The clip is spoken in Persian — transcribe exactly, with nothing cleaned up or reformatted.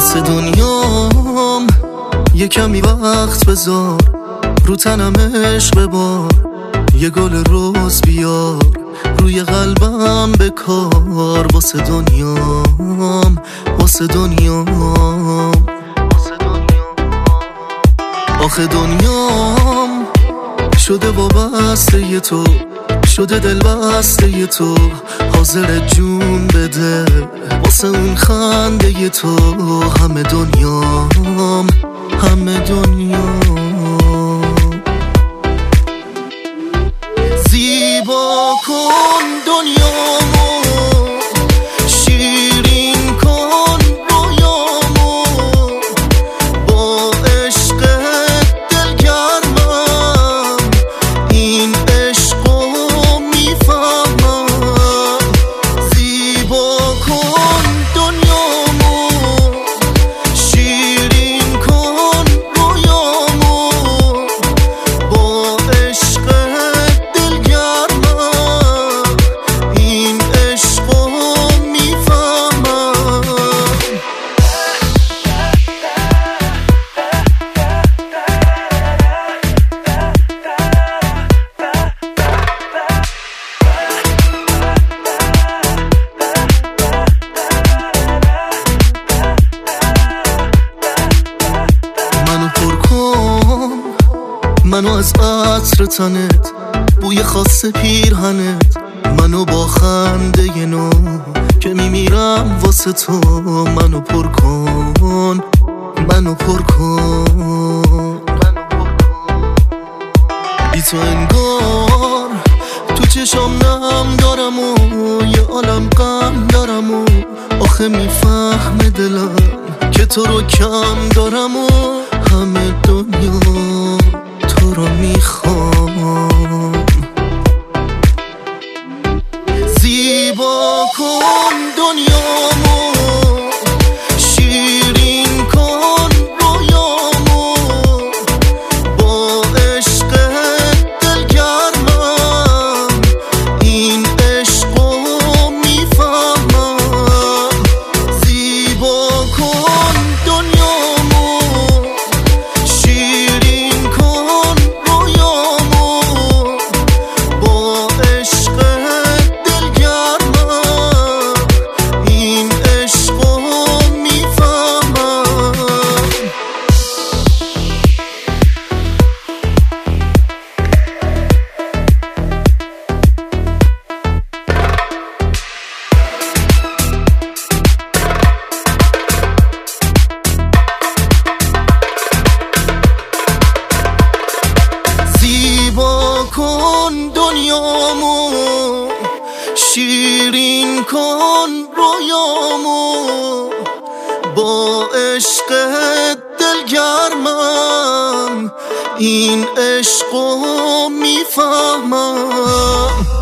واسه دنیام یه کمی وقت بذار، رو تنم عشق ببار، یه گل روز بیار روی قلبم بکار. واسه دنیام واسه دنیام آخه دنیام شده وابسته ی تو، شده دل بسته ی تو، حاضر جون بده واسه اون خنده ی تو. همه دنیام همه دنیام زیبا کن دنیامو، شیرین کن رویامو، با عشق دلگرمم این عشقو میفهمم. زیبا کن دنیامو، شیرین کن رویامو، با عشق دلگرمم این عشقو میفهمم. منو پر کن، منو از عطر تنت، بوی خاص پیرهنت، منو با خنده ی نو که میمیرم واسه تو. منو پر کن منو پر کن بی تو انگار تو چشام نم دارم و یه عالم غم دارم و آخه میفهمه دلم که تو رو کم دارم و همه دنیا تو رو میخوام. زیبا کن دنیامو، شیرین کن رویامو، با عشق دلگرمم این عشقو میفهمم. زیبا کن دنیامو، شیرین کن رویامو، با عشق دلگرمم این عشقو میفهمم. زیبا کن دنیامو، شیرین کن رویامو، با عشق دلگرمم این عشقو میفهمم.